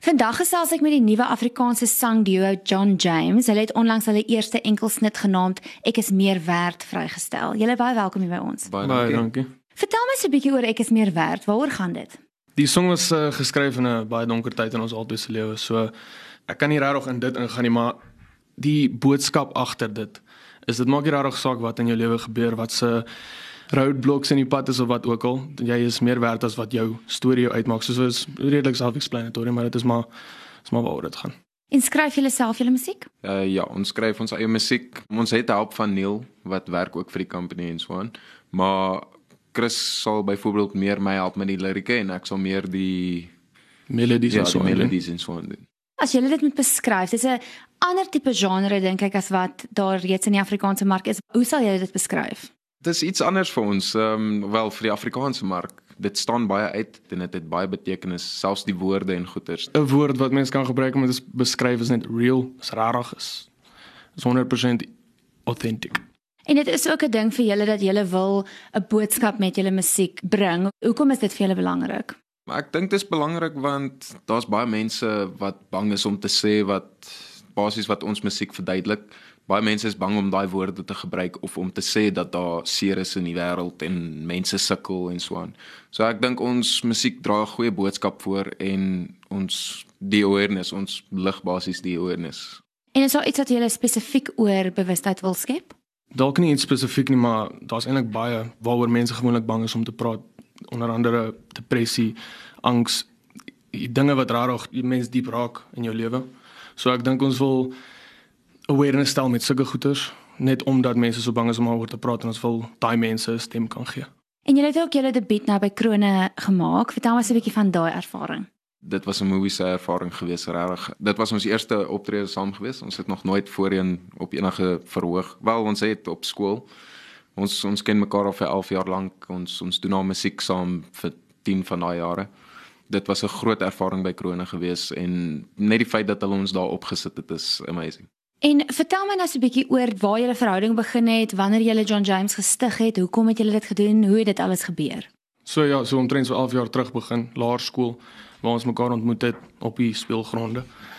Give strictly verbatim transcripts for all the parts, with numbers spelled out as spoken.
Vandag gesels ek met die nuwe Afrikaanse sangduo John James. Hulle het onlangs hulle eerste enkelsnit genaamd Ek is meer werd vrygestel. Julle baie welkom hier by ons. Baie dankie. dankie. Vertel my so 'n bietjie oor Ek is meer werd. Waaroor gaan dit? Die song was uh, geskryf in 'n baie donker tyd in ons albei se lewe. So ek kan nie regtig in dit ingaan nie, maar die boodskap agter dit is dit maak nie regtig saak wat in jou lewe gebeur, wat se roadblocks in die pad is of wat ook al. Jy is meer werd as wat jou storie jou uitmaak. So dit is redelik self-explanatory, maar dit is maar is maar waaroor dit gaan. En skryf julle self julle musiek? Uh, ja, ons skryf ons eie musiek. Ons het hulp van Neil wat werk ook vir die company en so aan. Maar Chris sal byvoorbeeld meer my help met die lirieke en ek sal meer die melodies ja, en so die melodies en so aan doen. As julle dit moet beskryf, dis 'n ander tipe genre dink ek as wat daar reeds in die Afrikaanse mark is. Hoe sal julle dit beskryf? Dit is iets anders vir ons, um, wel vir die Afrikaanse mark. Dit staan baie uit en dit het baie betekenis, selfs die woorde en goeters. 'n Woord wat mense kan gebruik om dit te beskryf is net real, is rarig, is, is honderd persent authentic. En dit is ook 'n ding vir julle dat julle wil 'n boodskap met julle musiek bring. Hoekom is dit vir julle belangrik? Maar ek dink dit is belangrik want daar's baie mense wat bang is om te sê wat basies wat ons musiek verduidelik. Baie mense is bang om daai woorde te gebruik of om te sê dat daar seer is in die wêreld en mense sukkel en so aan. So ek dink ons musiek dra 'n goeie boodskap voor en ons die awareness, ons lig basies die awareness. En is daar iets wat julle spesifiek oor bewustheid wil skep? Dalk nie iets spesifiek nie, maar daar's eintlik baie waaroor mense gewoonlik bang is om te praat. Onder andere depressie, angs, dinge wat rarig die mens diep raak in jou lewe. So ek dink ons wil awareness stel met sulke goeters, net omdat mense so bang is om oor te praat en ons wil daai mense 'n stem kan gee. En julle het ook julle debuut nou by Krone gemaak. Vertel ons 'n bietjie van daai ervaring. Dit was 'n moviese ervaring geweest, regtig. Dit was ons eerste optrede saam geweest. Ons het nog nooit voorheen op enige verhoog. Wel, ons het op skool. Ons ons ken mekaar al vir elf jaar lank. Ons ons doen al musiek saam vir tien van daai jare. Dit was 'n groot ervaring by Krone geweest en net die feit dat hulle ons daar opgesit het is amazing. En vertel my nou so 'n bietjie oor waar julle verhouding begin het, wanneer julle John James gestig het, hoekom het julle dit gedoen, hoe het dit alles gebeur? So ja, so omtrent so elf jaar terug begin, laerskool, waar ons mekaar ontmoet het op die speelgronde.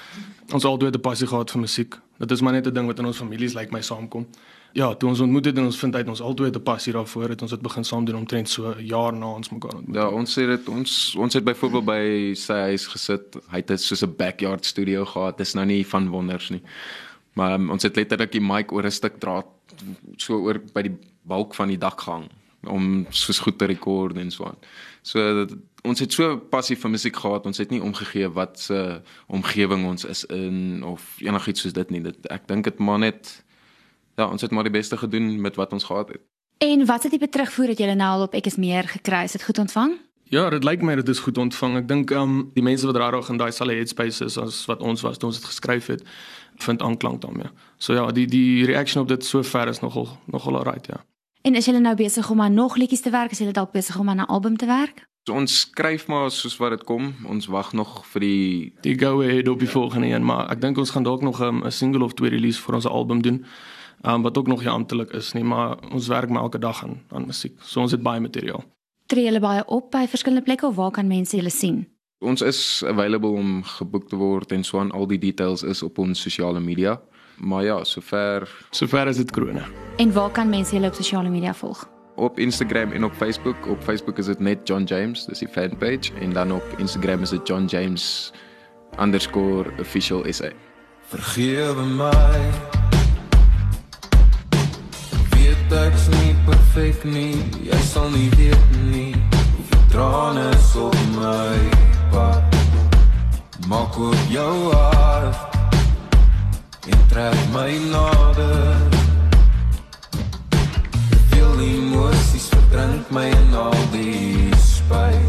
Ons albei het 'n passie gehad vir musiek. Dit is maar net 'n ding wat in ons families lyk like my saamkom. Ja, toe ons ontmoet het en ons vind uit ons albei het 'n passie daarvoor, het ons dit begin saam doen omtrent so 'n jaar na ons mekaar ontmoet. Ja, ons sê dit ons ons het byvoorbeeld by sy huis gesit. Hy het soos 'n backyard studio gehad. Dis nou nie van wonders nie. Maar um, ons het letterlik die mic oor 'n stuk draad so oor by die balk van die dak gehang om soos goed te rekord en so aan. So dat, ons het so passie vir musiek gehad. Ons het nie omgegee wat se uh, omgewing ons is in of enigiets soos dit nie. Dit ek dink dit maar net ja, ons het maar die beste gedoen met wat ons gehad het. En wat se tipe terugvoer het julle nou al op Ek is meer gekry? Is dit goed ontvang? Ja, dit lyk my dit is goed ontvang. Ek dink um, die mense wat rarig in daai selfe headspace is as wat ons was toe ons dit geskryf het, vind aanklank daarmee. So ja, die die reaction op dit so ver is nogal nogal alright, ja. En is julle nou besig om aan nog liedjies te werk? Is julle dalk besig om aan 'n album te werk? So ons skryf maar soos wat dit kom. Ons wag nog vir die die go ahead op die volgende een, maar ek dink ons gaan dalk nog 'n um, single of twee release vir ons album doen. Um, wat ook nog nie amptelik is nie, maar ons werk maar elke dag aan aan musiek. So ons het baie materiaal. Tree julle baie op by verskillende plekke of waar kan mense julle sien? Ons is available om geboek te word en so aan. Al die details is op ons sosiale media. Maar ja, sover sover is dit Krone. En waar kan mense julle op sosiale media volg? Op Instagram en op Facebook. Op Facebook is dit net John James, dis die fanpage, en dan op Instagram is dit John James underscore official S A. Vergewe my. Weet ek's nie perfek nie, jy sal nie weet nie. Hoeveel trane is op my pad. Maak op jou hart en trek my nader. Veel emoties verdrink my in al die spijt.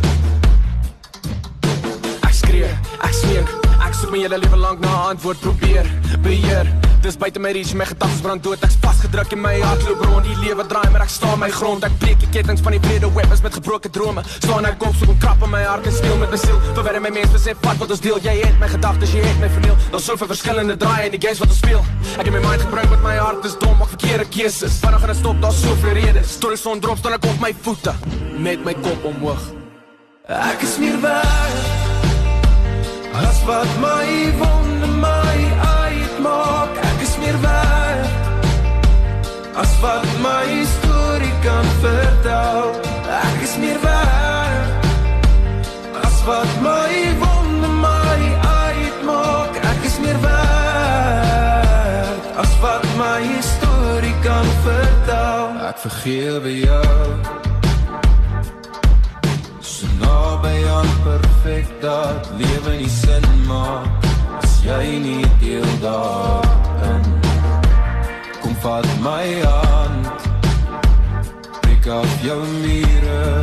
Ek skree, ek smeek, ek soek my hele lewe lang na 'n antwoord, probeer, beheer. Dis buite my reach, my gedagtes brand dood. Ek's vasgedruk in my hart loop rond. Die lewe draai, maar ek staan my grond. Ek breek die kettinge van die brede web is met gebroke drome. Staan ek op, soek 'n krap in my hart en speel met my siel. Verwerre my mens, besef wat wat ons deel. Jy het my gedagtes, jy het my verniel. Daar's soveel verskillende draaie in die games wat ons speel. Ek het my mind gebruik met my hart, is dom, maak verkeerde keuses. Wanneer gaan dit stop? Daar's soveel redes. Stories son drop, staan ek op my voete met my kop omhoog. Ek is meer werd As wat my wonde my uitmaak, ek is meer werd. As wat my storie kan vertel, ek is meer werd. As wat my wonde my uitmaak, ek is meer werd. As wat my storie kan vertel, ek vergewe jou. So naby aan perfect dat lewe nie sin maak, as jy nie deel daarin. Kom vat my hand, breek af jou mure,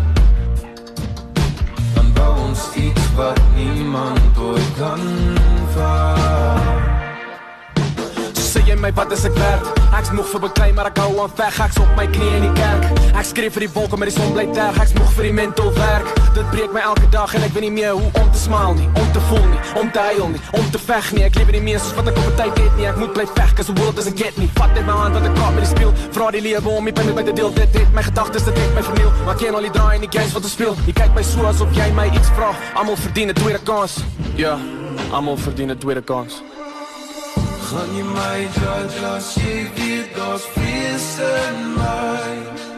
dan bou ons iets wat niemand ooit kan vat. Sê jy my wat is ek werd? Ek's moeg vir beklei, maar ek hou aan veg. Ek's op my knie in die kerk. Ek skreef vir die wolke, maar die son bly terg. Ek's moeg vir die mental werk. Dit breek my elke dag en ek weet nie meer hoe om te smile nie, om te voel nie, om te huil nie, om te veg nie. Ek lewe nie meer soos wat ek op 'n tyd het nie. Ek moet bly veg, cause the world doesn't get me. Vat net my hand wat ek praat met die speel. Vra die lewe om nie by my by te deel. Dit het my gedagtes, dit het my verniel. Maar ken al die draai en die games wat ons speel. Jy kyk my so asof jy my iets vra. Almal verdien 'n tweede kans. Ja, almal verdien 'n tweede kans. Gaan jy my judge as jy weet daar's vrees in my?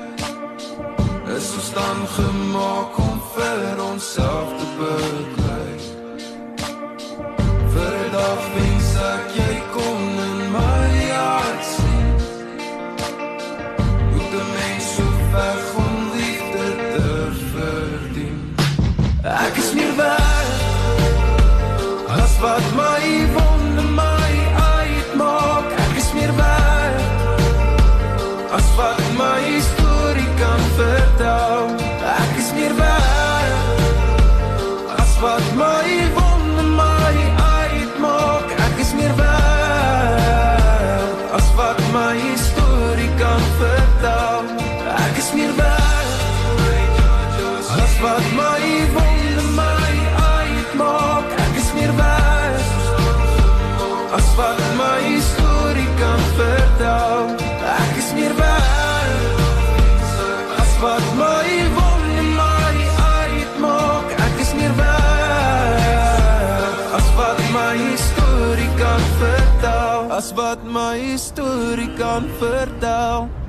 Is ons dan gemaak om vir onsself te beklei? Vir 'n dag wens ek jy kon in my hart sien. Moet 'n mens so veg om liefde te verdien? Ek is nie werd as wat my wonde my uitmaak, ek is meer werd. As wat my storie kan vertel, ek is meer werd. As wat my wonde my uitmaak, ek is meer werd. As wat my storie kan vertel, ek is meer werd. As wat my wonde my uitmaak, ek is meer werd. As wat my storie kan vertel, ek is meer werd. As wat my wonde my uitmaak, ek is meer werd. As wat my storie kan vertel, as wat my storie kan vertel.